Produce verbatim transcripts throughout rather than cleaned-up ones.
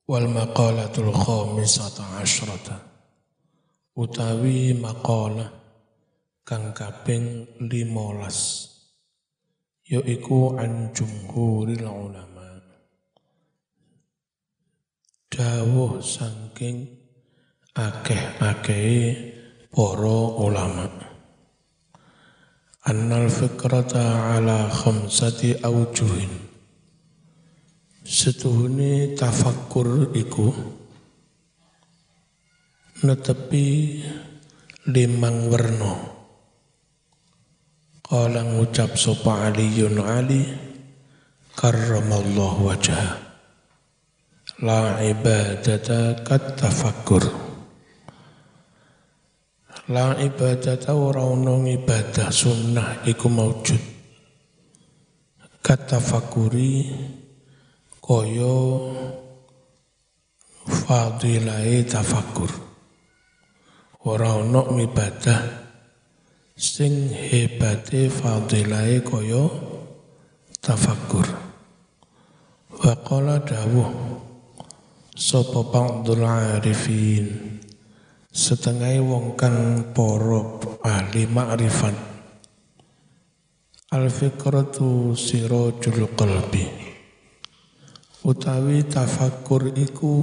Wal maqalatul khamisata asyrata utawi maqalah kang kaping limolas yaiku an jumhuril ulama dawuh saking akeh-akehe para ulama annal fikrata ala khamsati aujuhin setuhune tafakkur iku netepi limang werna. Qala ngucap sapa Aliyun Ali karramallahu wajhah la ibadata kat tafakkur. La ibadata ora ono ibadah sunnah iku maujud kat tafakkuri kaya fadilai tafakkur. Ora ana ibadah sing hebate fadilai kaya tafakkur. Wa qala dawuh sapa ba'dul arifin setengah wong kang para ahli makrifat al fikratu sirajul qalbi utawi tafakkur iku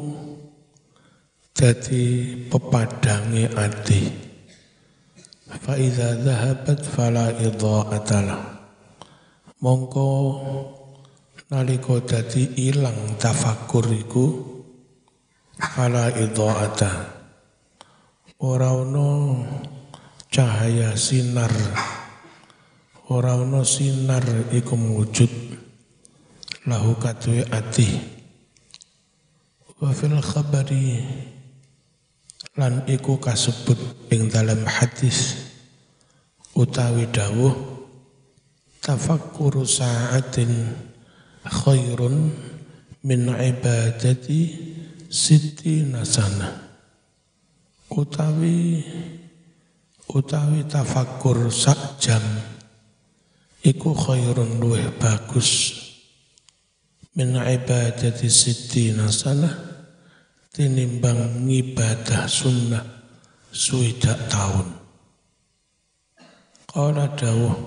dadi pepadange ati. Fa iza dhahabat fala idha'atalah. Mongko nalika dadi ilang tafakkur iku fala idha'ata. Ora ana cahaya sinar. Ora ana sinar iku wujud lahu katwe ati. Wa fil khabari lan iku kasebut ing dalam hadis utawi dawuh tafakkuru sa'atin khairun min ibadati sittina sana. Utawi utawi tafakkur sak jam iku khairun luwih bagus min ibadati sittina sana tinimbang ngibadah sunnah swidak tahun. Qala dawuh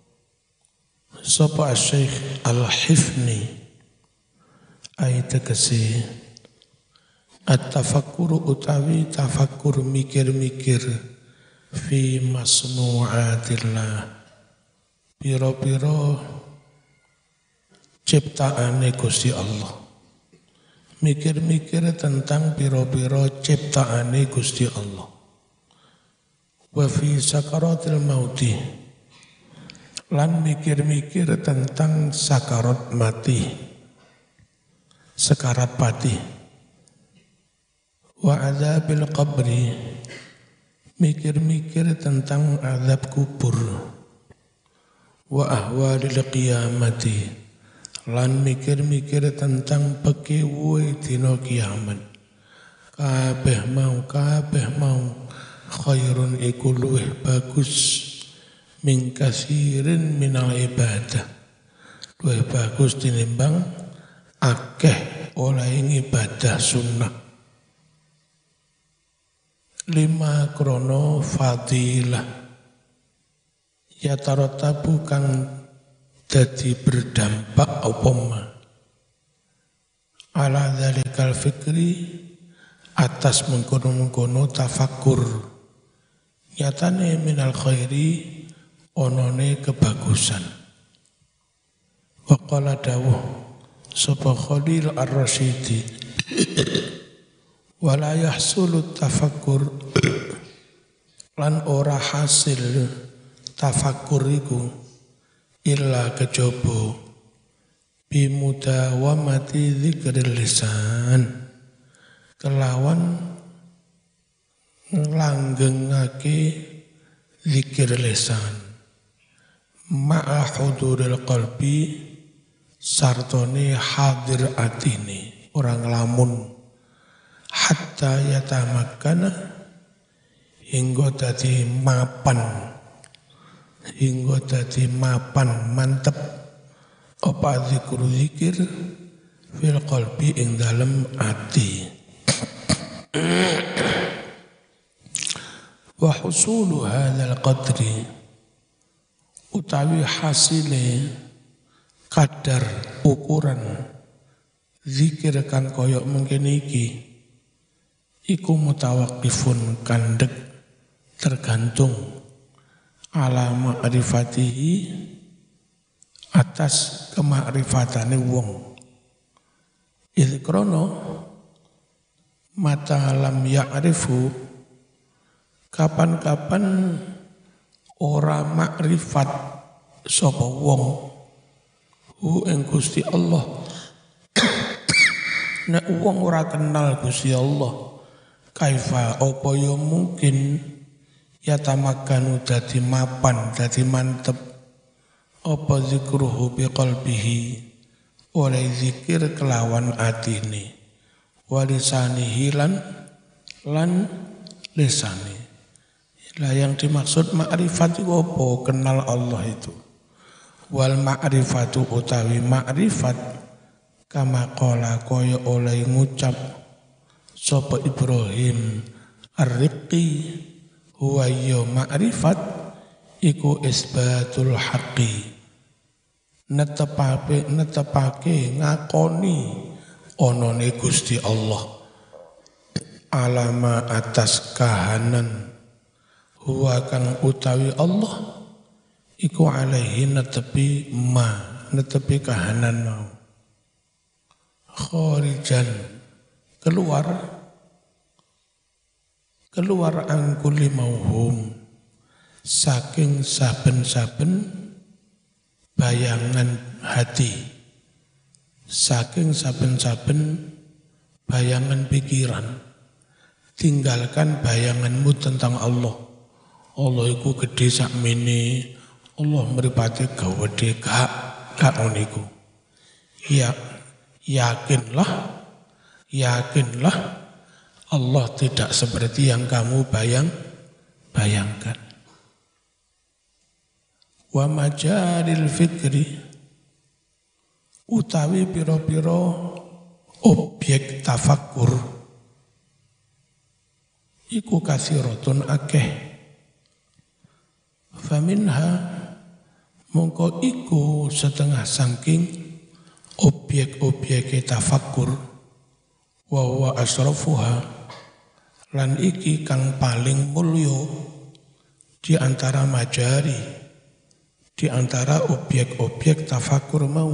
sapa Syekh Al-Hifni ayat tegese at-tafakkuru utawi tafakkur mikir-mikir fi masnu'atillah piro-piro ciptaane Gusti Allah. Mikir-mikir tentang piro-piro ciptaane Gusti Allah. Wa fi sakaratil mauti lan mikir-mikir tentang sakarat mati. Sekarat mati. Wa azabil qabri mikir-mikir tentang azab kubur. Wa ahwalil qiyamati lan mikir-mikir tentang pekiwuhe dina kiamat. Kabeh mau kabeh mau khairun iku luwih bagus min kasirin minal ibadah. Luwih bagus tinimbang akeh oleh ibadah sunnah. Lima krono fadilah ya tarotabu kang dadi berdampak apa ma ala dzalikal fikri atas mengkono-mengkono tafakkur nyatane minal khairi onone kebagusan. Wa qala dawuh sapa Khalil Ar-Rasyidi wala yahsulu tafakkur lan ora hasil tafakkur iku illa kejaba bimudawamati dzikril lisan kelawan langgengake zikir lisan ma'a huduril qalbi sartone hadir atine orang lamun hatta yatamakkana hingga dadi mapan hingga dadi mapan mantep apa zikru zikir fil qalbi ing dalem ati. Wa husulu hadzal qadri utawi hasile kadar ukuran zikir kan koyok mungkin iki iku mutawaqqifun kandek tergantung ala ma'rifatihi atas kemakrifatane wong. Il krono mata lam ya'rifu kapan-kapan ora makrifat sapa wong hu ing Gusti Allah. Nek wong ora kenal Gusti Allah, kaifa apa ya mungkin ya tamakanu dadi mapan, dadi mantep apa zikruhu biqalbihi oleh zikir kelawan atine walisanihi lan lan lisani. Lah yang dimaksud ma'rifat itu apa? Kenal Allah itu. Wal ma'rifatu utawi ma'rifat kama qala kaya oleh ngucap sapa Ibrahim ar-riqi huwa ya ma'rifat iku isbatul haqqi netepake netepake ngakoni onone Gusti Allah alama atas kahanan huwa kang utawi Allah iku alaihi netepi ma netepi kahanan mau kharijan keluar keluar angkuli mauhum saking saben-saben bayangan hati, saking saben-saben bayangan pikiran. Tinggalkan bayanganmu tentang Allah. Allah iku gede sakmene, Allah mripate gawedhe gak gak ngono. Ya, yakinlah, yakinlah Allah tidak seperti yang kamu bayang bayangkan. Wa majaril fikri utawi piro-piro objek tafakkur iku kasiratun akeh. Faminha mongko iku setengah saking objek-objek tafakkur wa huwa asrafuha lan iki kang paling mulya di antara majari, di antara objek-objek tafakur mau.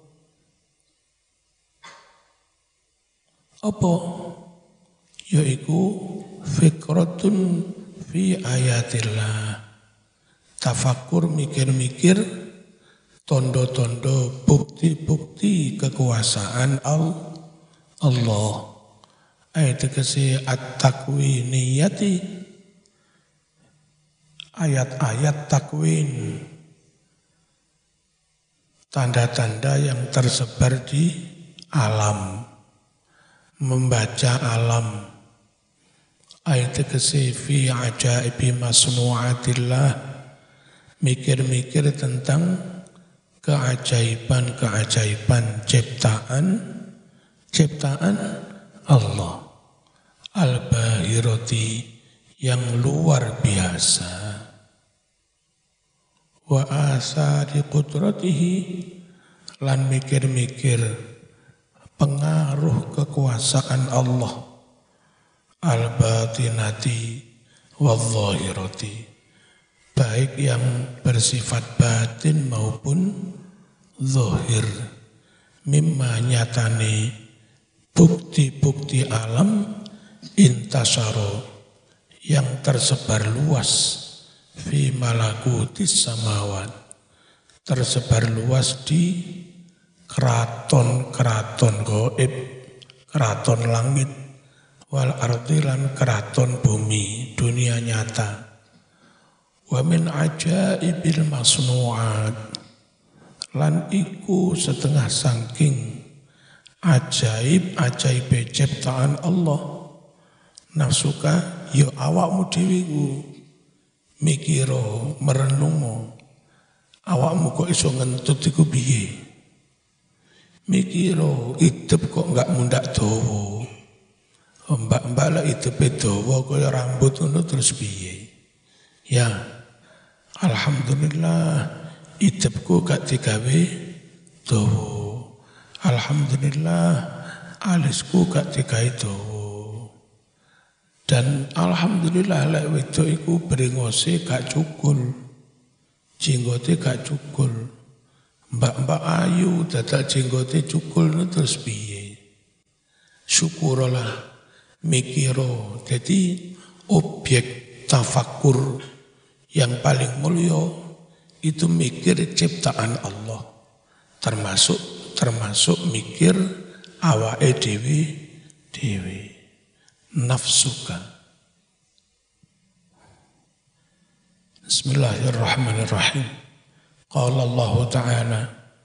Apa? Yaiku fikratun fi ayatillah. Tafakur mikir-mikir tondo-tondo bukti-bukti kekuasaan Allah. Ayat tegese at-takwiniyati ayat-ayat takwin, tanda-tanda yang tersebar di alam, membaca alam. Ayat tegese fi ajaibi masnu'atillah, mikir-mikir tentang keajaiban-keajaiban ciptaan ciptaan Allah al-bahirati yang luar biasa. Wa asari qudratihi lan mikir-mikir pengaruh kekuasaan Allah al-batinati wal-zahirati, baik yang bersifat batin maupun zahir, mimma nyatane bukti-bukti alam intasaro yang tersebar luas fi malakutis samawat, tersebar luas di keraton-keraton gaib, keraton langit, wal ardi lan keraton bumi, dunia nyata. Wa min ajaibil masnu'at lan iku setengah saking ajaib-ajaib ciptaan Allah. Nafsuka ya awakmu dhewe ku mikiro merenungo awakmu kok iso ngentut iku piye. mikiro idep kok enggak mundak dawa. Mbak-mbak lah idepe dawa kaya rambut ngono terus piye? Ya, alhamdulillah idepku gak digawe dawa. Alhamdulillah alisku gak digawe dawa. Dan alhamdulillah lek wedok iku brengose gak cukul. Jenggote gak cukul. Mbak-mbak ayu dadak jenggote cukul terus piye? Syukurlah mikiro. Jadi objek tafakkur yang paling mulia itu mikir ciptaan Allah. Termasuk termasuk mikir awake dhewe dhewe. Nafsuka. Bismillahirrahmanirrahim. Qala Allah Ta'ala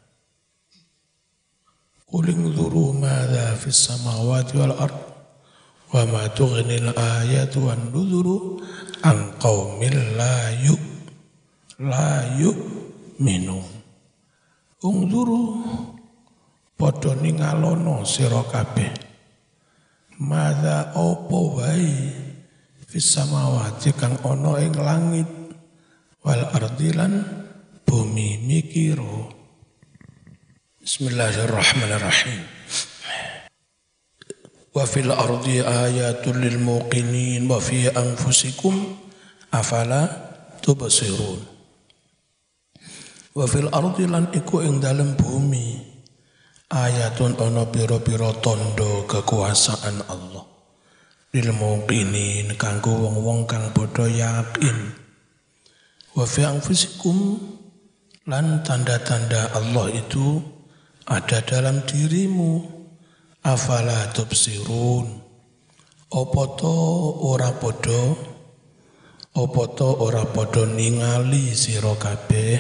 Qul inzuru madza fis samawati wal ard wa ma tughnil ayatu wan nuzuru an qaumin la yu la yu'minun. Unzuru padha ningalono sira kabeh madza apa wae fis samawati kang ana ing langit wal ardilan bumi mikiro. Bismillahirrahmanirrahim. Wa fil ardi ayatul lil muqinin wa fi anfusikum afala tubsirun. Wa fil ardi lan iku ing dalem bumi ayatun ana pira-pira tandha kekuasaan Allah. Lil muqinin kanggo wong-wong kang padha yakin. Wa fi anfusikum lan tanda-tanda Allah itu ada dalam dirimu. Afala tubsirun. Apa to ora padha apa to ora padha ningali sira kabeh.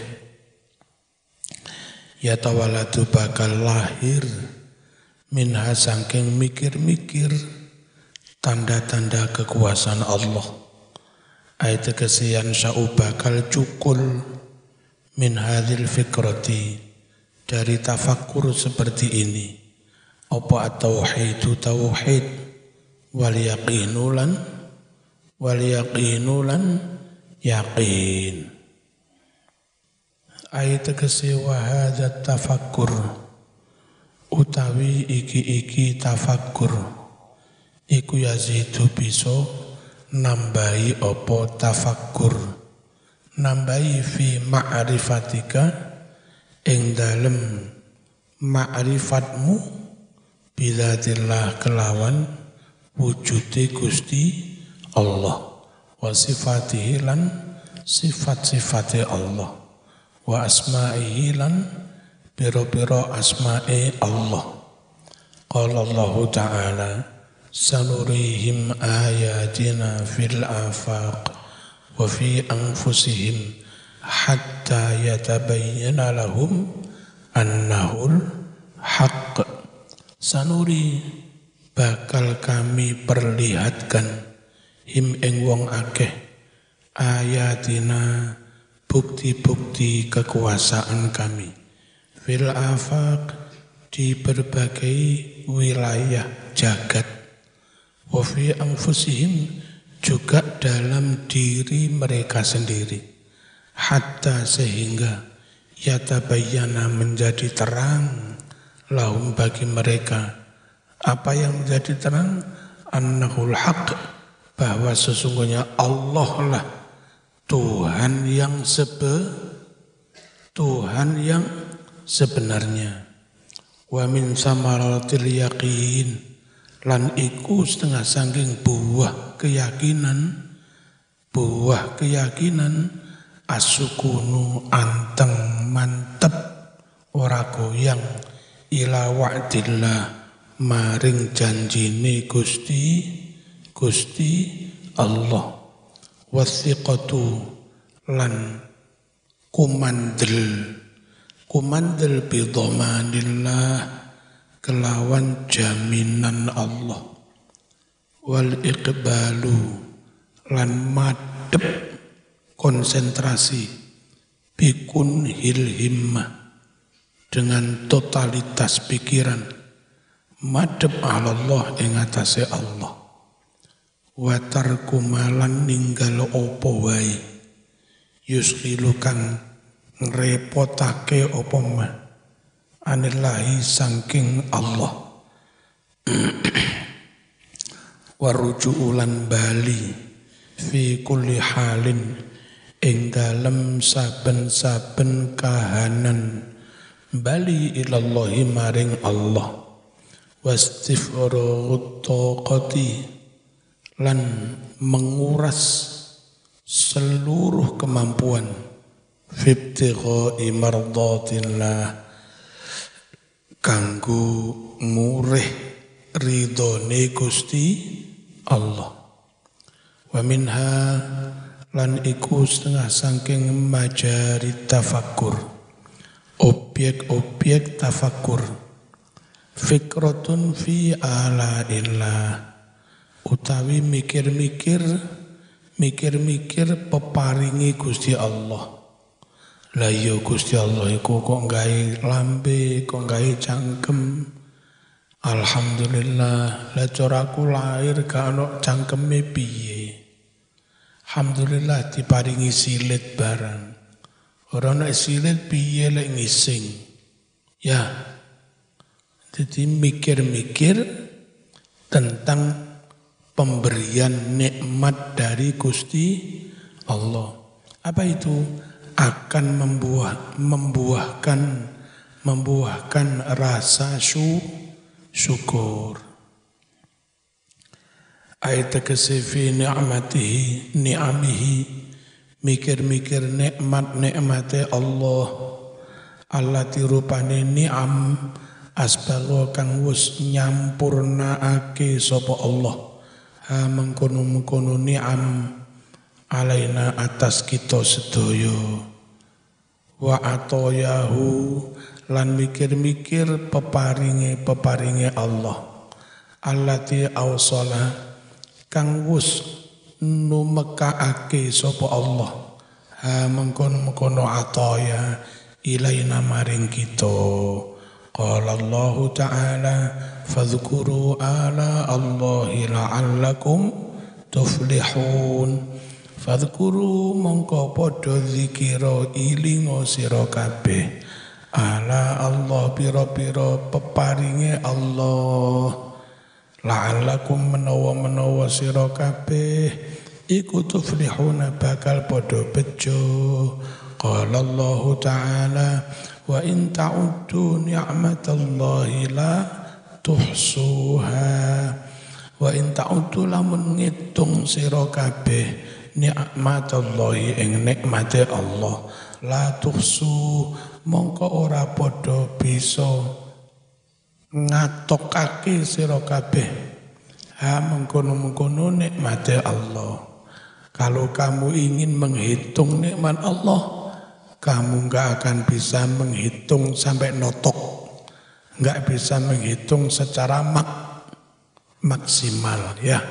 Ya tawaladu bakal lahir minha saking mikir-mikir tanda-tanda kekuasaan Allah. Ayat kesian sya'u bakal cukul min hadhil fikrati dari tafakkur seperti ini. Apa at-tauhidu tauhid wal yaqinulan wal yaqinulan yaqin. Ayat kesiwa hadha tafakkur utawi iki-iki tafakkur iku yazidu bisa nambahi apa tafakkur nambahi fi ma'rifatika ing dalem ma'rifatmu billatillah kelawan wujude Gusti Allah wa sifatihi lan sifat-sifate Allah wa asma'ihi lan pira-pira asma'i Allah. Qala Allah Ta'ala sanurihim ayatina fil afaq wa fi anfusihim hatta yatabayyana lahum annahul haqq. Sanuri bakal kami perlihatkan him ing wong akeh ayatina bukti-bukti kekuasaan kami fil afaq di berbagai wilayah jagat. Wa fi anfusihim juga dalam diri mereka sendiri. Hatta sehingga yatabayyana menjadi terang lahum bagi mereka. Apa yang menjadi terang? Annahul haq, bahwa sesungguhnya Allah lah Tuhan yang sebe Tuhan yang sebenarnya. Wa min samaratil yaqin lan iku setengah sangking buah keyakinan buah keyakinan asukunu anteng mantep ora goyang ila wa'dillah maring janjine Gusti Gusti Allah wasiqatu lan kumandel kumandel bidhamanillah kelawan jaminan Allah wal iqbalu lan madhep konsentrasi bikun hil himmah dengan totalitas pikiran madhep Allah ing atase Allah. Wa tarku malan ninggal apa wae yusqilu kang ngrepotake apa mah anillahi saking Allah. Waruju'ulan bali fi kulli halin ing dalem saben-saben kahanan bali ilallahi maring Allah. Wastifraghu taqati lan menguras seluruh kemampuan fibtigha'i mardatillah kanggo murih ridhone Gusti Allah. Wa minha lan iku setengah saking majari tafakkur, objek-objek tafakkur, fikratun fi alaillah, utawi mikir-mikir mikir-mikir peparingi Gusti Allah. Lah iya Gusti Allah iku kok gawe lambe, kok gawe cangkem. Alhamdulillah, lah cara aku lahir gak ono cangkeme piye. Alhamdulillah diparingi silit barang. Ora nek silit piye lek ngising. Ya. Jadi mikir-mikir tentang pemberian nikmat dari Gusti Allah. Apa itu? Akan membuah, membuahkan membuahkan rasa su, syukur. Ayat tegese ni'matihi ni'amihi, mikir-mikir nikmat-nikmate Allah. Allati rupane ni'am asbagha kang wis nyampurnaake sapa Allah. Ha mengkono-mengkono ni'am alaina atas kita sedaya. Wa atoyahu lan mikir-mikir peparinge peparinge Allah. Allati awsala kang wis numekaake sapa Allah. Ha mengkono-mengkono atoya ilaina maring kita. Qala Allah Ta'ala fadhkuru ala Allahi la'allakum tuflihun. Fadhkuru mongko padha zikira ilinga sira kabeh ala Allah pira-pira peparinge Allah la'allakum menawa-menawa sira kabeh iku tuflihuna bakal padha bejo. Qala Allah Ta'ala wa in ta'uddu ni'matallahi la tuhsuha. Wa in ta'uddu lamun ngitung sira kabeh ni'matallahi ing nikmate Allah la tuhsu mongko ora padha bisa ngatokake sira kabeh ha mengkono-mengkono nikmate Allah. Kalau kamu ingin menghitung nikmat Allah, kamu enggak akan bisa menghitung sampai notok, enggak bisa menghitung secara mak maksimal ya.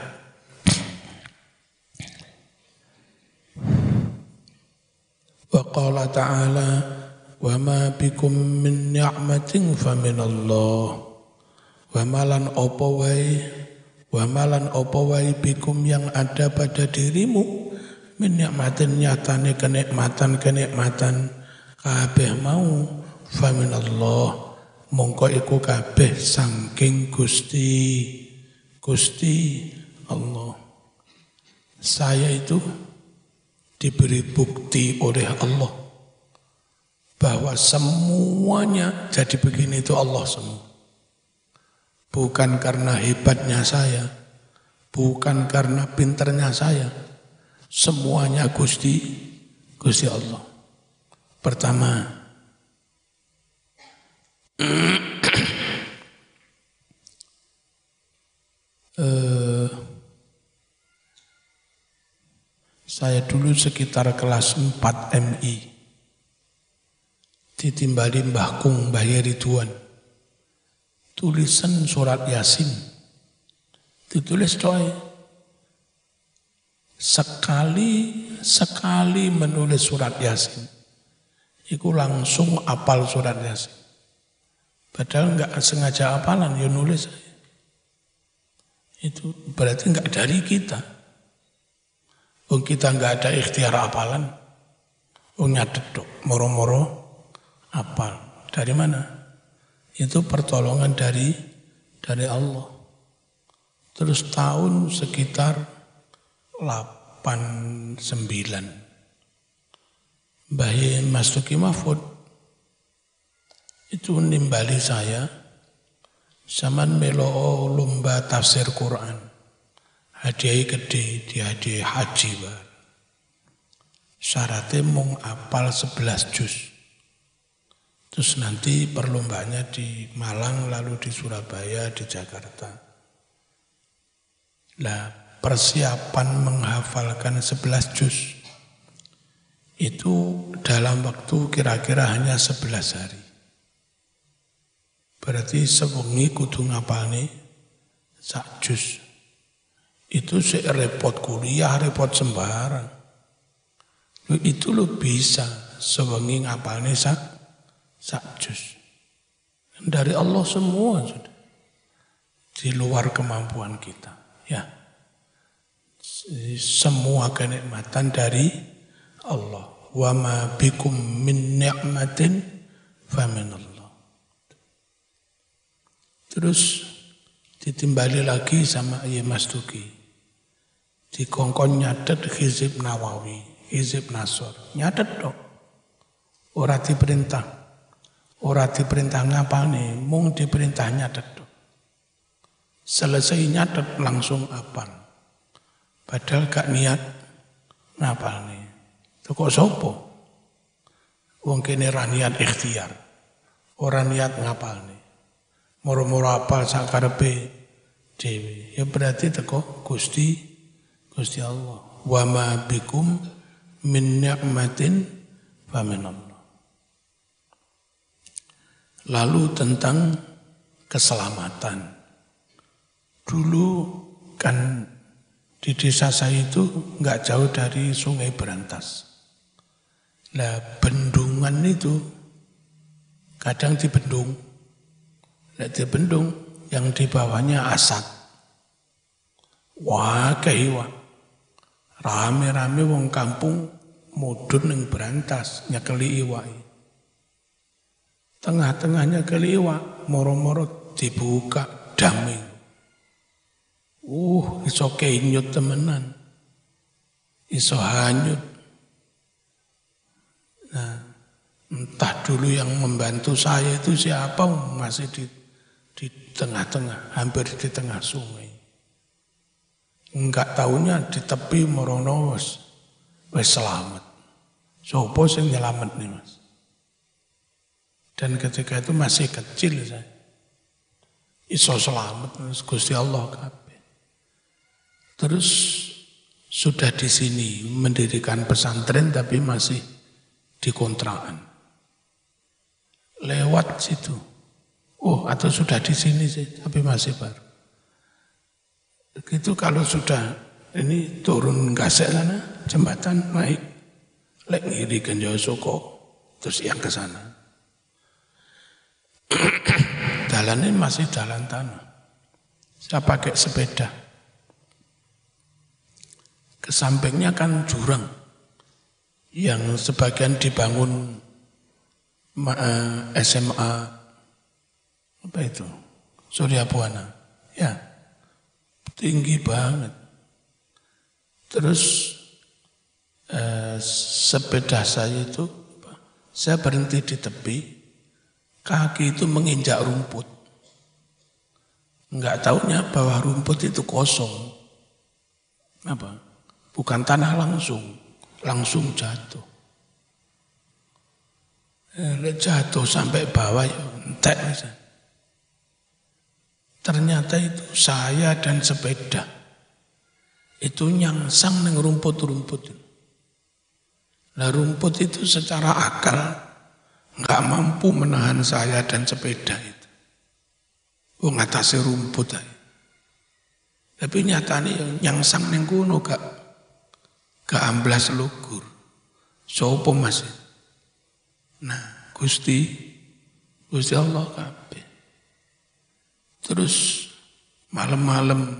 Wa qala ta'ala wa ma bikum min ni'matin fa min Allah. Wa malan apa wae wa malan apa wae bikum yang ada pada dirimu min ni'matin nyatane kenikmatan-kenikmatan kabeh mau fa min Allah mongko iku kabeh saking Gusti Gusti Allah. Saya itu diberi bukti oleh Allah bahwa semuanya jadi begini itu Allah semua. Bukan karena hebatnya saya, bukan karena pinternya saya. Semuanya Gusti Gusti Allah. Pertama, eh, saya dulu sekitar kelas empat M I ditimbali Mbah Kung Mbah Ridwan. Tulisan surat Yasin ditulis doa. Sekali sekali menulis surat Yasin, itu langsung apal surat Yasin. Padahal enggak sengaja hafalan, ya nulis. Itu berarti enggak dari kita. Oh kita enggak ada ikhtiar hafalan. Oh nyatet dok, moro-moro hafal. Dari mana? Itu pertolongan dari dari Allah. Terus tahun sekitar delapan sembilan. Mbah Mas Tuki Mahfud itu nimbali saya zaman melo lomba tafsir Quran. Hadiah gede, dia hadiah haji bar. Syaratnya mung apal sebelas juz. Terus nanti perlombanya di Malang, lalu di Surabaya, di Jakarta. Nah, persiapan menghafalkan sebelas juz itu dalam waktu kira-kira hanya sebelas hari. Berarti sewengi kudu ngapalne sak juz. Itu sih repot kuliah, repot sembarang. Itu lo bisa sewengi ngapalne sak sak juz. Dari Allah semua sudah. Di luar kemampuan kita. Ya. Semua kenikmatan dari Allah. Wa ma bikum min ni'matin faminallah. Terus ditimbali lagi sama Iya Mas Duki. Dikongkon nyatet Hizib Nawawi, Hizib Nasor. Nyatet dong. Ora diperintah. Ora diperintah ngapalne, mung diperintah nyatet dong. Selesai nyatet langsung apal. Padahal gak niat ngapalne. Kok sopo? Wong kene ra niat ikhtiar. Ora niat ngapalne. Moro-moro apal sakarepe dhewe. Ya berarti teko Gusti Gusti Allah. Wa ma bikum min ni'matin fa minallah. Lalu tentang keselamatan. Dulu kan di desa saya itu enggak jauh dari Sungai Berantas. Nah, bendungan itu kadang dibendung. Nah, dibendung yang di bawahnya asap. Wah, kehiwa. Rame-rame wong kampung mudun ning Berantas nyekeli iwak. Tengah-tengahnya keli iwak, moro-moro dibuka damai. Uh, iso kenyut temenan. Iso hanyut. Nah, entah dulu yang membantu saya itu siapa, masih di di tengah-tengah, hampir di tengah sungai. Enggak tahunya di tepi morono wis wis selamat. Sopo sing nyelamet nih Mas? Dan ketika itu masih kecil saya. Iso selamat Gusti Allah kabeh. Terus sudah di sini mendirikan pesantren tapi masih di kontrakan. Lewat situ. Oh, atau sudah di sini sih, tapi masih baru. Itu kalau sudah ini turun gasek sana, jembatan naik. Lek ngiri Genjo Soko, terus yang ke sana. Jalannya masih jalan tanah. Saya pakai sepeda. Ke sampingnya kan jurang. Yang sebagian dibangun S M A apa itu? Surya Buana. Ya. Tinggi banget. Terus eh, sepeda saya itu saya berhenti di tepi. Kaki itu menginjak rumput. Enggak tahunya bahwa rumput itu kosong. Apa? Bukan tanah langsung, langsung jatuh. Eh, jatuh sampai bawah ya entek. Ternyata itu saya dan sepeda. Itu nyangsang neng rumput-rumput. Nah rumput itu secara akal enggak mampu menahan saya dan sepeda itu. Oh ngatasi rumput aja. Tapi nyatanya nyangsang neng kuno gak gak amblas lugur. Sopo Mas? Nah, Gusti Gusti Allah kabeh. Terus malam-malam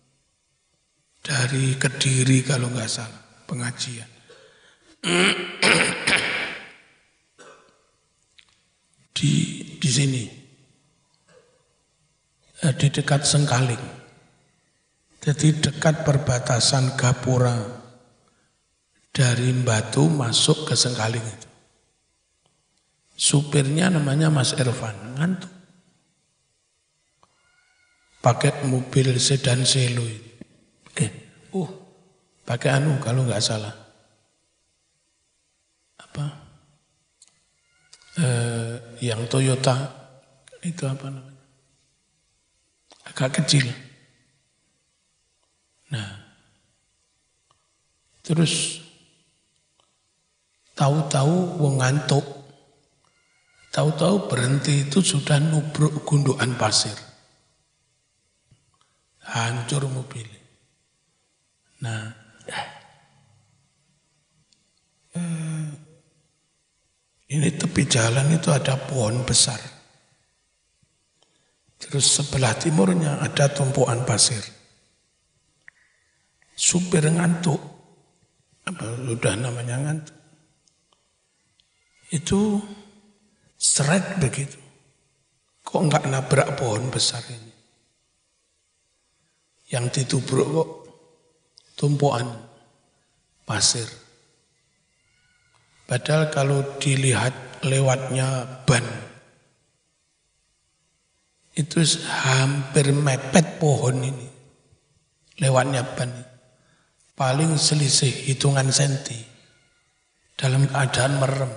dari Kediri kalau nggak salah pengajian. Di di sini di dekat Sengkaling. Jadi dekat perbatasan Gapura dari Batu masuk ke Sengkaling itu. Supirnya namanya Mas Irfan, ngantuk. Pakai mobil sedan Selo itu. Eh, uh, pakai anu kalau nggak salah. Apa? Eh, yang Toyota itu apa namanya? Agak kecil. Nah, terus tahu-tahu wong ngantuk, tahu-tahu berhenti itu sudah nubruk gundukan pasir, hancur mobil. Nah, eh, ini tepi jalan itu ada pohon besar, terus sebelah timurnya ada tumpuan pasir. Supir ngantuk, apa sudah namanya ngantuk, itu seret begitu. Kok enggak nabrak pohon besar ini? Yang ditubruk kok tumpuan pasir. Padahal kalau dilihat lewatnya ban, itu hampir mepet pohon ini. Lewatnya ban ini. Paling selisih hitungan senti dalam keadaan merem.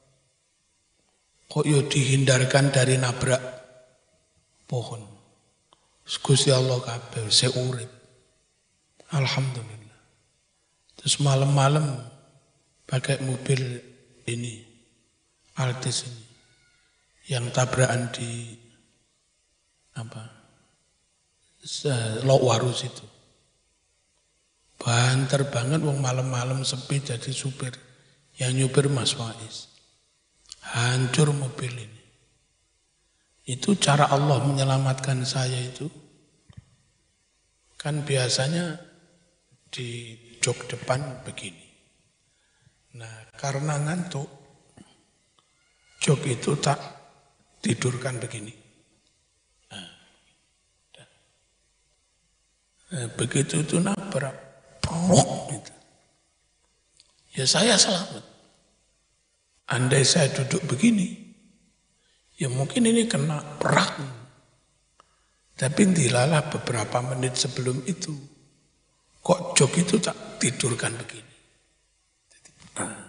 Kok yo dihindarkan dari nabrak pohon. Gusti Allah kabeh seurip. Alhamdulillah. Terus malam-malam pakai mobil ini, Altis ini, yang tabrakan di apa? Lokwarus itu. Banter banget wong malam-malam sepi jadi supir. Yang nyupir Mas Faiz. Hancur mobil ini. Itu cara Allah menyelamatkan saya itu. Kan biasanya di jok depan begini. Nah, karena ngantuk, jok itu tak tidurkan begini. Nah, nah begitu itu nabrak. Gitu. Ya saya selamat. Andai saya duduk begini, ya mungkin ini kena perak. Tapi dilalah beberapa menit sebelum itu, kok jok itu tak tidurkan begini. Nah,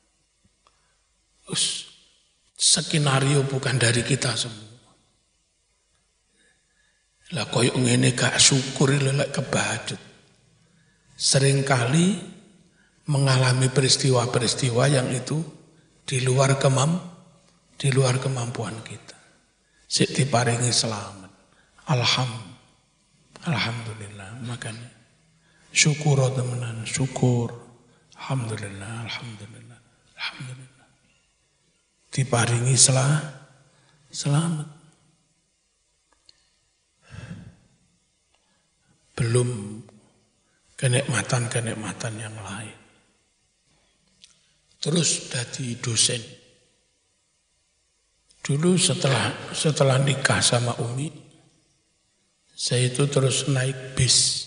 us, skenario bukan dari kita semua. Lah koyok ngene gak syukur lelek kebajut. Seringkali mengalami peristiwa-peristiwa yang itu di luar kemam, di luar kemampuan kita. Sik diparingi selamat. Alham, alhamdulillah. Makanya syukur temenan, syukur. Alhamdulillah, alhamdulillah, alhamdulillah. Diparingi selah, selamat. Belum kenikmatan-kenikmatan yang lain. Terus jadi dosen. Dulu setelah setelah nikah sama Umi, saya itu terus naik bis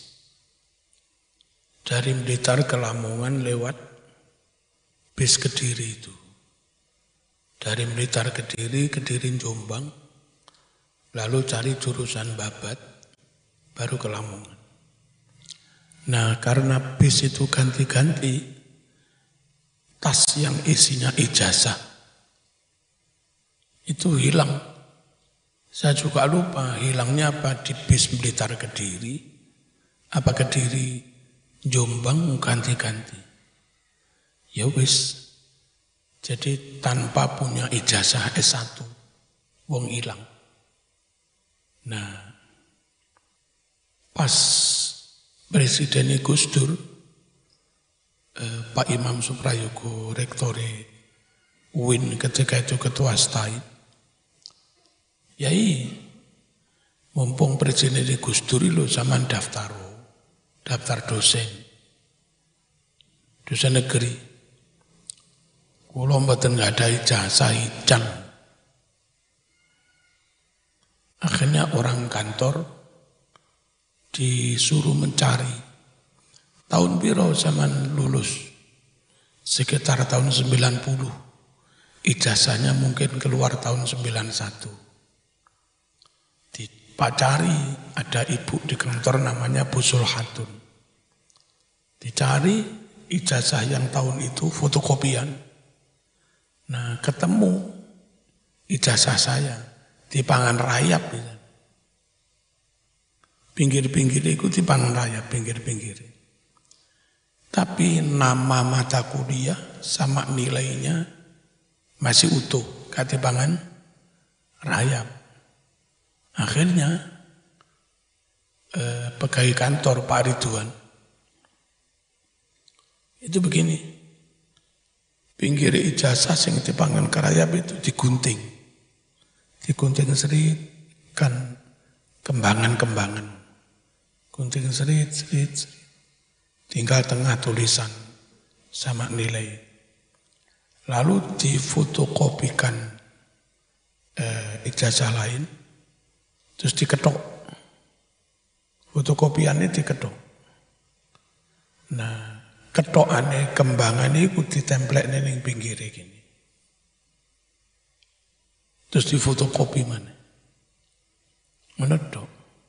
dari Blitar ke Lamongan lewat bis Kediri itu. Dari Blitar Kediri, Kediri Jombang, lalu cari jurusan Babat, baru ke Lamongan. Nah, karena bis itu ganti-ganti, tas yang isinya ijazah itu hilang. Saya juga lupa hilangnya apa di bis Blitar Kediri, apa Kediri Jombang ganti-ganti. Ya wis, jadi tanpa punya ijazah S satu, wong hilang. Nah, pas Presiden Gus Dur, eh, Pak Imam Suprayogo, Rektori U I N ketika itu ketua S T A I, yai Mumpung presiden di Gus Dur lho zaman daftar, daftar dosen, dosen negeri. Kulo mboten nggak ada ijazah ijang. Akhirnya orang kantor disuruh mencari. Tahun piro zaman lulus? Sekitar tahun sembilan puluh. Ijazahnya mungkin keluar tahun sembilan puluh satu. Dipacari, ada ibu di kantor namanya Bu Sulhatun. Dicari ijazah yang tahun itu fotokopian. Nah ketemu ijazah saya di Pangan Rayap. Pinggir-pinggir itu di Pangan Rayap, pinggir-pinggir. Tapi nama mata kuliah sama nilainya masih utuh, kati Pangan Rayap. Akhirnya eh, pegawai kantor Pak Ridwan itu begini, pinggir ijazah sing di Pangan Rayap itu digunting, digunting serit kan kembangan-kembangan, gunting serit, serit, serit. Tinggal tengah tulisan sama nilai. Lalu difotokopikan eh, ijazah lain, terus diketok. Fotokopiannya diketok. Nah, ketokane kembangannya itu ditemplekne ning pinggire gini. Terus difotokopi mana? Menedok.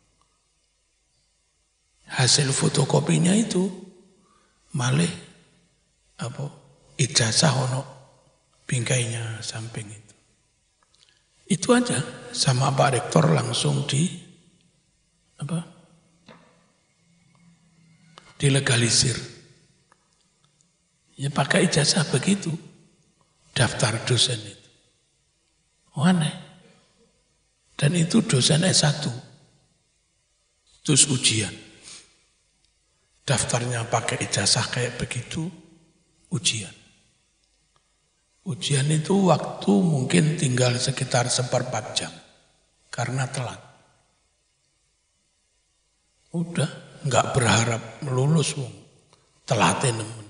Hasil fotokopinya itu malih apa ijazah ono bingkainya samping itu. Itu aja sama Pak Rektor langsung di apa? Dilegalisir. Ya pakai ijazah begitu daftar dosen itu. Oh, aneh. Dan itu dosen S satu. Terus ujian. Daftarnya pakai ijazah kayak begitu, ujian. Ujian itu waktu mungkin tinggal sekitar seperempat jam. Karena telat. Udah, nggak berharap lulus, telatnya nemen.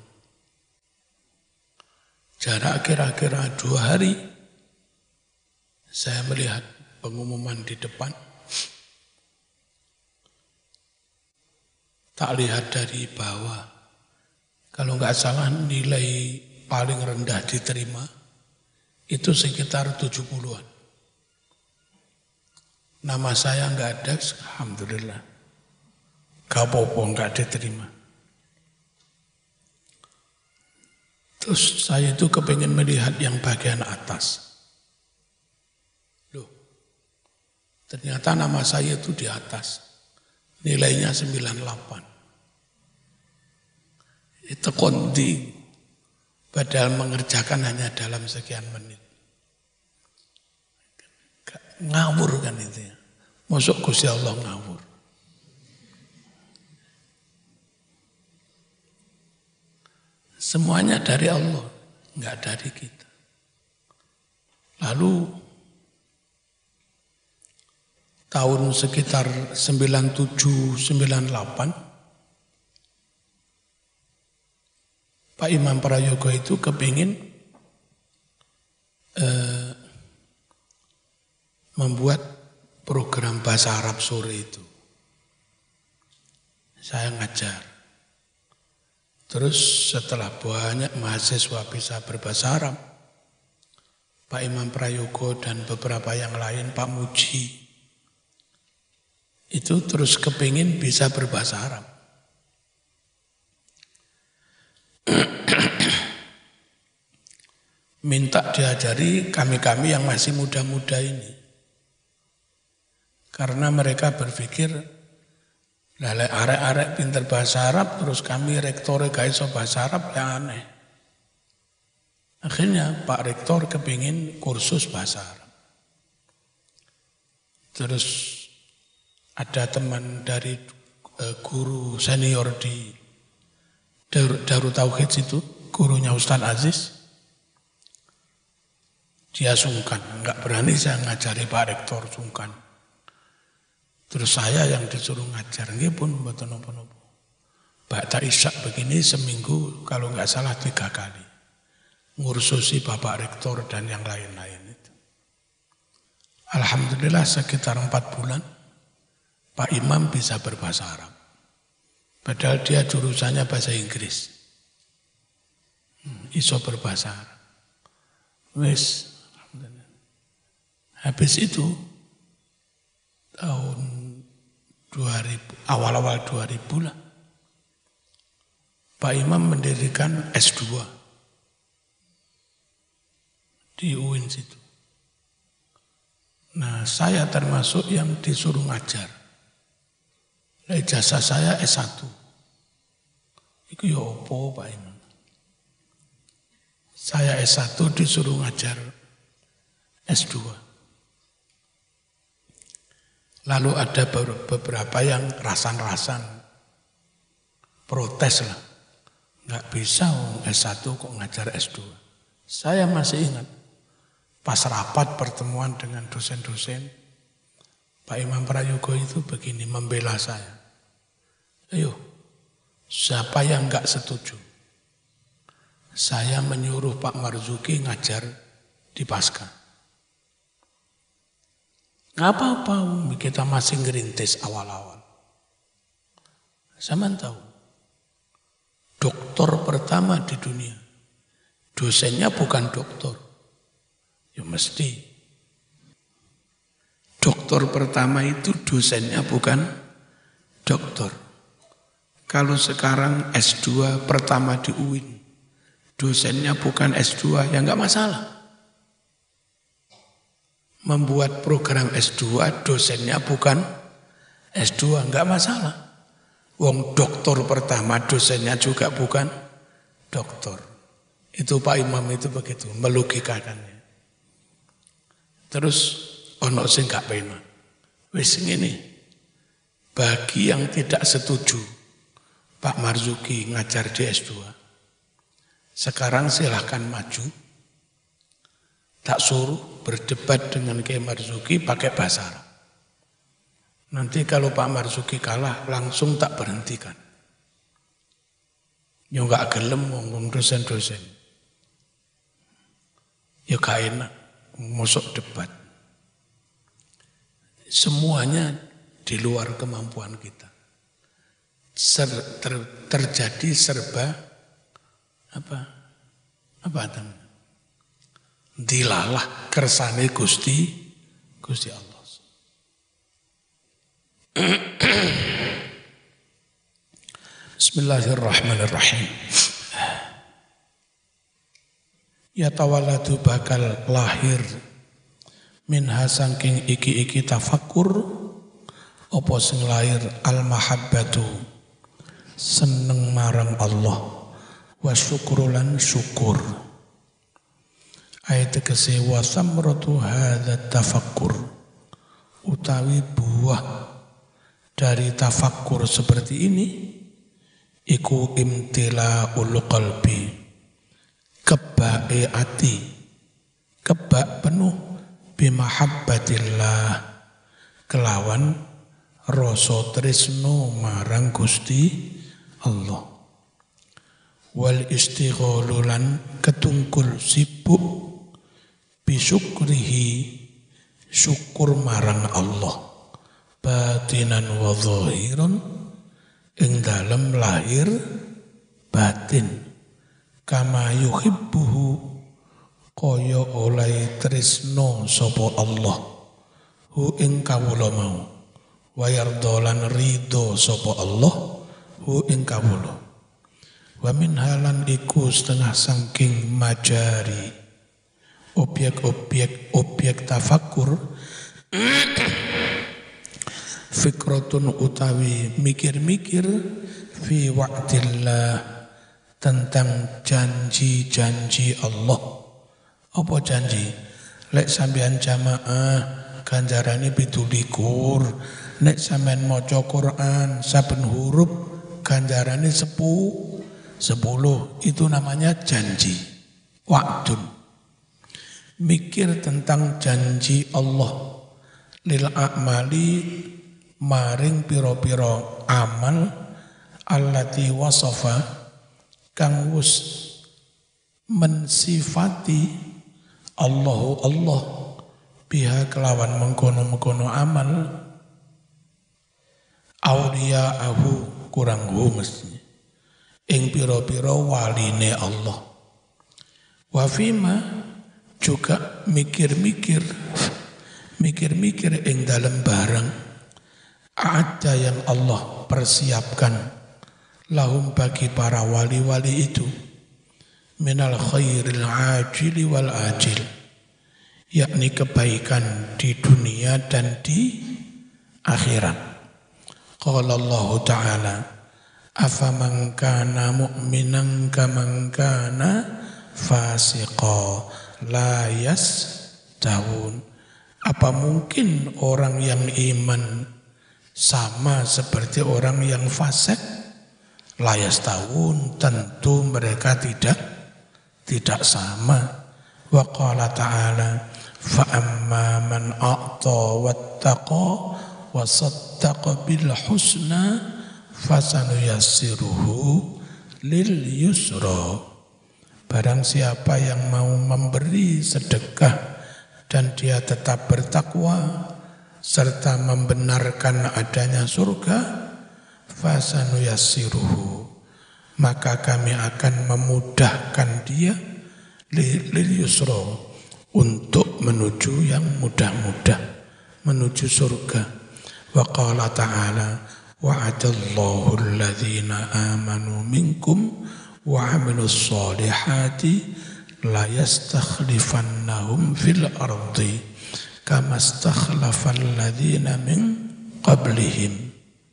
Jarak kira-kira dua hari, saya melihat pengumuman di depan. Tak lihat dari bawah, kalau nggak salah nilai paling rendah diterima itu sekitar tujuh puluhan. Nama saya nggak ada, alhamdulillah. Gak apa-apa nggak diterima. Terus saya itu kepengen melihat yang bagian atas. Loh, ternyata nama saya itu di atas. Nilainya sembilan puluh delapan. Itu kondi. Padahal mengerjakan hanya dalam sekian menit. Ngawur kan itu ya. Masuk Gusti Allah ngawur. Semuanya dari Allah, enggak dari kita. Lalu tahun sekitar sembilan puluh tujuh sembilan puluh delapan Pak Imam Prayogo itu kepingin eh, membuat program bahasa Arab sore itu. Saya ngajar. Terus setelah banyak mahasiswa bisa berbahasa Arab, Pak Imam Prayogo dan beberapa yang lain, Pak Muji, itu terus kepingin bisa berbahasa Arab. Minta diajari kami-kami yang masih muda-muda ini. Karena mereka berpikir, lale arek-arek pinter bahasa Arab, terus kami rektore gak iso bahasa Arab, yang aneh. Akhirnya Pak Rektor kepingin kursus bahasa Arab. Terus ada teman dari uh, guru senior di Darut Tauhid itu, gurunya Ustaz Aziz, dia sungkan, enggak berani saya ngajari Pak Rektor, sungkan. Terus saya yang disuruh ngajar, nggih pun mboten napa-napa. Ba'da isya begini seminggu kalau nggak salah tiga kali. Ngursusi Bapak Rektor dan yang lain-lain itu. Alhamdulillah sekitar empat bulan Pak Imam bisa berbahasa Arab. Padahal dia jurusannya bahasa Inggris. Hmm, iso berbahasa Arab. Wes, habis itu tahun dua ribu, awal-awal dua ribu lah, Pak Imam mendirikan S dua di U I N situ. Nah, saya termasuk yang disuruh ngajar. Ijazah saya S satu. Iku ya opo Pak Imam? Saya S satu disuruh ngajar S dua. Lalu ada beberapa yang rasan-rasan, protes lah. Nggak bisa S satu kok ngajar S dua. Saya masih ingat, pas rapat pertemuan dengan dosen-dosen, Pak Imam Prayogo itu begini membela saya. Ayo, siapa yang nggak setuju? Saya menyuruh Pak Marzuki ngajar di Pasca. Nggak apa-apa, kita masih ngerintis awal-awal. Sama tahu, doktor pertama di dunia, dosennya bukan doktor. Ya mesti. Doktor pertama itu dosennya bukan doktor. Kalau sekarang S dua pertama di U I N, dosennya bukan S dua, ya nggak masalah. Membuat program S dua, dosennya bukan S dua, enggak masalah. Wong doktor pertama, dosennya juga bukan doktor. Itu Pak Imam itu begitu, melogikakannya. Terus, ono sing gak penak. Wis ngene, bagi yang tidak setuju Pak Marzuki ngajar di S dua, sekarang silahkan maju. Tak suruh berdebat dengan Kiai Marzuki pakai bahasa Arab. Nanti kalau Pak Marzuki kalah langsung tak berhentikan. Ya enggak gelem ngomong dosen-dosen. Ya gak enak masuk debat. Semuanya di luar kemampuan kita. Ser, ter, terjadi serba apa? Apa namanya? Dilalah kersane Gusti Gusti Allah. Bismillahirrahmanirrahim. Ya tawalladu bakal lahir minha sangking iki-iki tafakkur apa sing lahir al mahabbatu seneng marang Allah wa syukrulan syukur. Ayat tegese wa samratu hadza tafakkur utawi buah dari tafakkur seperti ini iku imtila'ul qalbi kebae ati kebak penuh bimahabbatillah kelawan rasa tresno marang Gusti Allah wal istighalulan ketungkul sibuk bisyukrihi syukur marang Allah batinan wa zahiran ing dalem lahir batin kama yuhibbuhu kaya oleh tresno sapa Allah hu ing kawula mau wa yardolan ridho sapa Allah hu ing kawula wa min halan iku setengah saking majari objek-objek objek tafakkur fikratun utawi mikir-mikir fi wa'dillah tentang janji-janji Allah. Apa janji? Lek sampean jamaah ganjarane pitulikur, nek sampean maca Quran saben huruf ganjarane sepuluh sepuluh itu namanya janji. Wa'dun. Mikir tentang janji Allah lil a'mali maring piro-piro amal allati wasofa kang wus mensifati Allahu Allah biha kelawan mengkono-mengkono amal awliya'ahu kurang hu mesti ing piro-piro waline Allah wa fima juga mikir-mikir mikir-mikir ing dalam barang ada yang Allah persiapkan lahum bagi para wali-wali itu minal khairil ajili wal ajil yakni kebaikan di dunia dan di akhirat. Qala Allah Ta'ala afaman kana mu'minan kaman kana fasiqa la yastawun. Apa mungkin orang yang iman sama seperti orang yang fasik? La yastawun, tentu mereka tidak tidak sama. Wa qala ta'ala fa amma man a'ta wattaqa wa saddaqa bil husna fasanuyassiruhu lil yusra. Barang siapa yang mau memberi sedekah dan dia tetap bertakwa serta membenarkan adanya surga, fasanuyassiruhu, maka kami akan memudahkan dia lil yusra, untuk menuju yang mudah-mudah, menuju surga. Wa qala ta'ala wa'adallahu alladhina amanu minkum wa 'amilus solihati la yastakhlifannahum fil ardi kama istakhlafal ladzina min qablihim.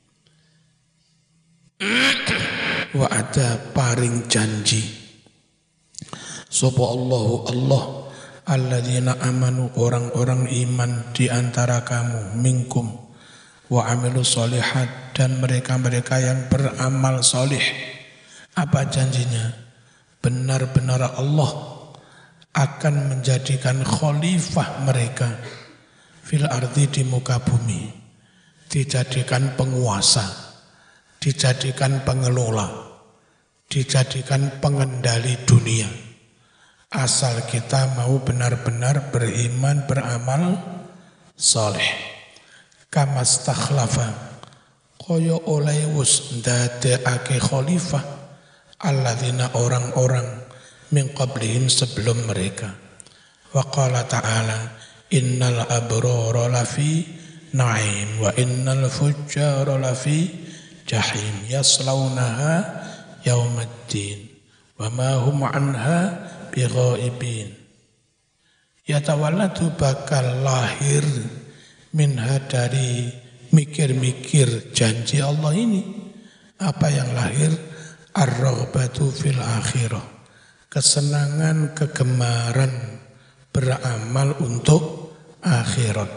Wa ada paring janji sapa Allahu Allah alladzina amanu orang-orang iman di antara kamu minkum wa 'amilus solihat dan mereka-mereka yang beramal solih. Apa janjinya? Benar-benar Allah akan menjadikan khalifah mereka fil ardi di muka bumi, dijadikan penguasa, dijadikan pengelola, dijadikan pengendali dunia. Asal kita mau benar-benar beriman, beramal soleh. Kama stakhlafa, kaya oleh wus ndadekake khalifah alladzina orang-orang min qablihim sebelum mereka. Wa qala ta'ala innal abrara lafi na'im wa innal fujjara lafi jahim yaslaunaha yaumaddin wa ma hum anha bighaibin. Yatawalladu bakal lahir minha dari mikir-mikir janji Allah ini. Apa yang lahir? Ar-raghbatu fil akhirah, kesenangan, kegemaran beramal untuk akhirat.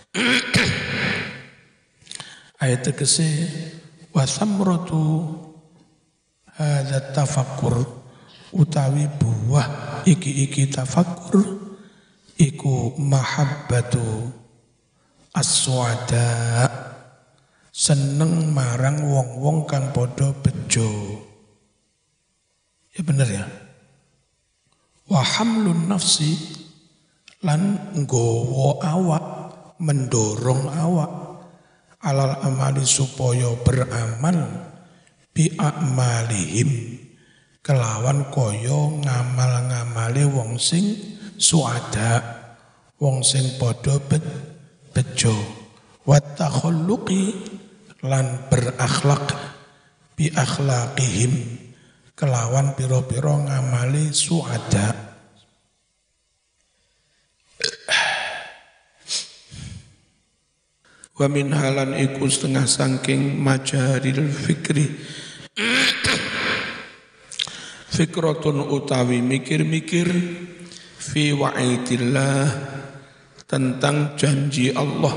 Ayat tegese wa samratu hadza tafakkur, utawi buah iki-iki tafakkur iku mahabbatu as-suada, seneng marang wong-wong kang padha bejo. Ya bener ya. Wa hamlun nafsi, lan nggawa awak, mendorong awak alal amali supaya beramal bi a'malihim kelawan kaya ngamal-ngamale wong sing suada, wong sing padha bejo. Wa takhalluqi, lan berakhlak bi akhlaqihim kelawan piro-piro ngamali suada. Wa min halan iku setengah sangking majaril fikri, fikratun utawi mikir-mikir fi wa'idillah, tentang janji Allah,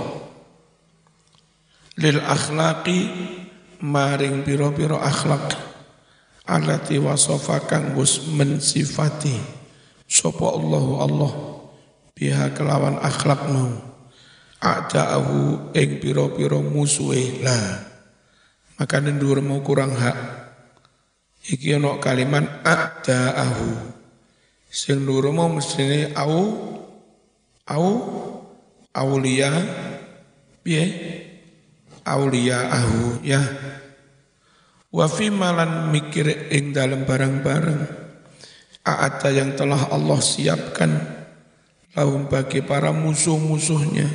lil akhlaqi maring piro-piro akhlak, alati wasofa kang wus mensifati sapa Allahu Allah biha kelawan akhlak mau a'da'ahu ing piro-piro musuhe lah. Maka nendur mau kurang hak. Iki ono kalimat a'da'ahu. Sing ndur mau mestine au au aulia piye? Auliya'ahu ya. Wa fi malan mikir ing dalam barang-barang a'ata yang telah Allah siapkan lahum bagi para musuh-musuhnya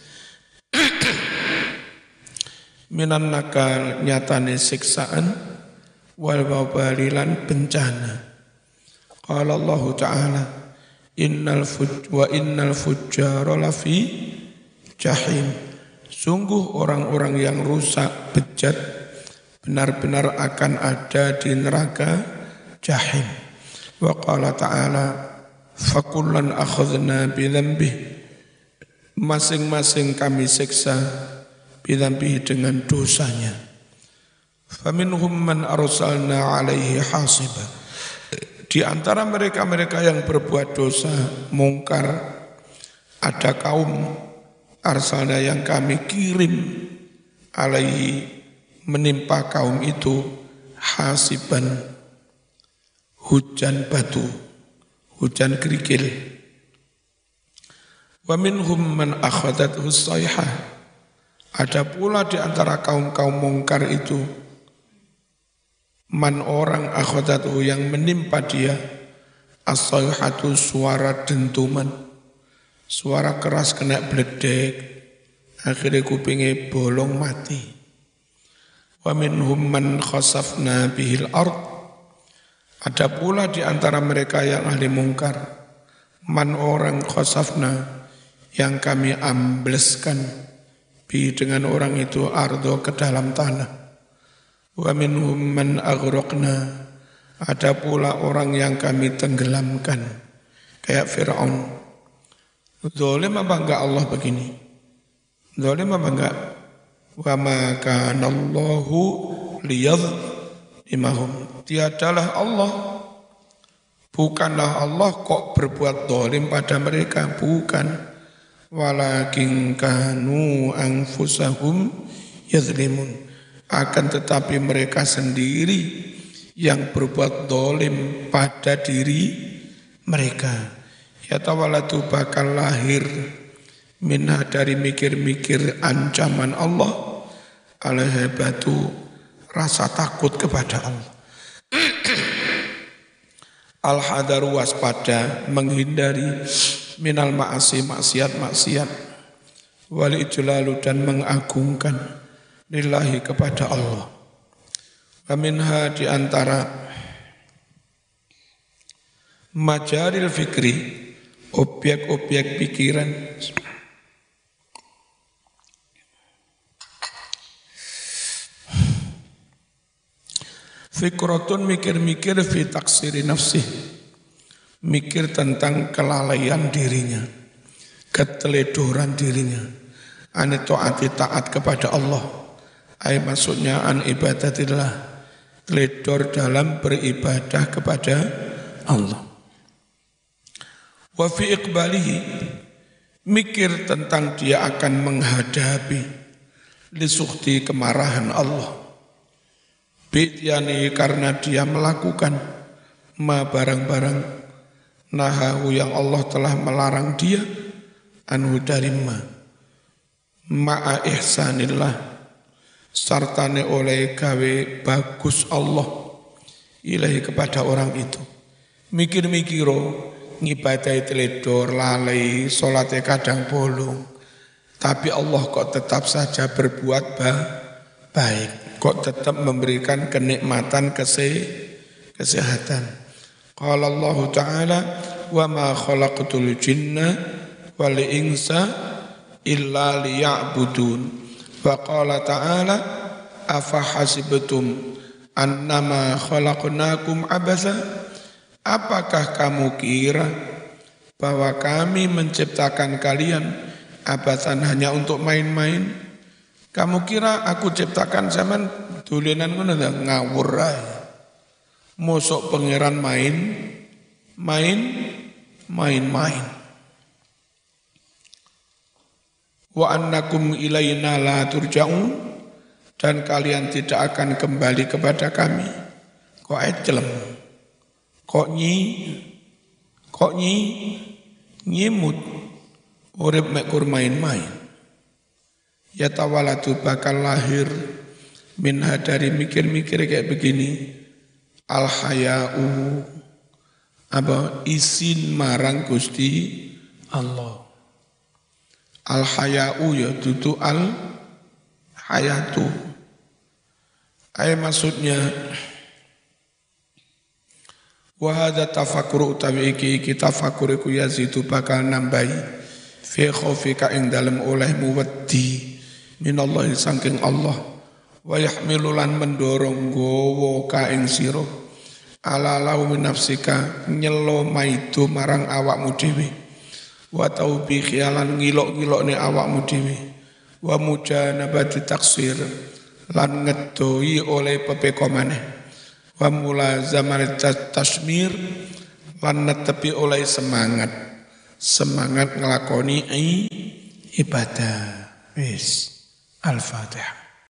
minan nakal nyatane siksaan wal wabalilan bencana. Qala Allah Ta'ala innal fuj wa innal fujjara lafi jahim. Sungguh orang-orang yang rusak, bejat, benar-benar akan ada di neraka jahim. Wa qala ta'ala, fakullan akhadna bidhanbih. Masing-masing kami siksa bidhanbih dengan dosanya. Faminhum man arsalna alaihi hasiba. Di antara mereka-mereka yang berbuat dosa, mungkar, ada kaum arsalna yang kami kirim alaihi menimpa kaum itu hasiban hujan batu, hujan kerikil. Wa minhum man akhadathu sayhah. Ada pula di antara kaum-kaum mungkar itu man orang akhadathu yang menimpa dia as-sayhatu suara dentuman. Suara keras kena bledek, akhirnya kupingnya bolong mati. Wa minhum man khasafna bihil ard. Ada pula di antara mereka yang ahli mungkar, man orang khasafna yang kami ambleskan bi dengan orang itu ardo ke dalam tanah. Wa minhum man aghraqna. Ada pula orang yang kami tenggelamkan kayak Fir'aun. Zalim apa enggak Allah begini? Zalim apa enggak? Wa ma kana Allahu liyadhlimahum. Tiadalah Allah, bukanlah Allah kok berbuat zalim pada mereka, bukan. Walakin kanu anfusahum yadhlimun. Akan tetapi mereka sendiri yang berbuat zalim pada diri mereka. Yatawalatu bakal lahir minha dari mikir-mikir ancaman Allah alahebatu rasa takut kepada Allah. Al-hadaru waspada menghindari minal ma'asi maksiat-maksiat wal ijlalu dan mengagungkan lillahi kepada Allah. Wa minha di antara majaril fikri objek-objek pikiran fikratun mikir-mikir fi taksiri nafsih, mikir tentang kelalaian dirinya, keteledoran dirinya, ane taati taat kepada Allah, ay maksudnya an ibadatillah, teledor dalam beribadah kepada Allah. Wa fi iqbalihi, mikir tentang dia akan menghadapi lisukti kemarahan Allah. Bityani karena dia melakukan ma barang-barang nahahu yang Allah telah melarang dia anhu dari ma ma'a ihsanillah sartane oleh gawe bagus Allah ilahi kepada orang itu. Mikir-mikiro ngibadai teledor, lalai, sholatnya kadang bolong. Tapi Allah kok tetap saja berbuat baik. Kok tetap memberikan kenikmatan kese, kesehatan. Qala Allah Ta'ala, wa ma khalaqtul jinna wal insa illa liya'budun. Wa qala Ta'ala, afa hasibtum annama khalaqnakum abasa. Apakah kamu kira bahwa kami menciptakan kalian abasan hanya untuk main-main? Kamu kira aku ciptakan zaman dulinan ngono ngawur ae. Mosok pangeran main, main, main-main. wa annakum ilaina la turja'un, dan kalian tidak akan kembali kepada kami. Kok ecelem, kok nyi, kok nyi, nyimut, urip mek kur main-main. Ya tawalatu bakal lahir minha dari mikir-mikir kayak begini, al haya'u, apa isin marang Gusti Allah. Al haya'u ya dudu al hayatu. Ay maksudnya wa hadza tafakkur utawi iki iki tafakkur iku yazidu bakal nambahi fi khaufika ing dalem olehmu wedi minallahi saking Allah, wa yahmilu lan mendorong gowo ka ing sira ala laumi nafsika nyelo maido marang awakmu dhewe, wa taubi khialan ngilok-ngilokne awakmu dhewe, wa mujanabati taksir lan ngedoi oleh pepeko maneh, wa mulazamati tasmir lan netepi oleh semangat semangat nglakoni ibadah. Wis Al-Fatihah.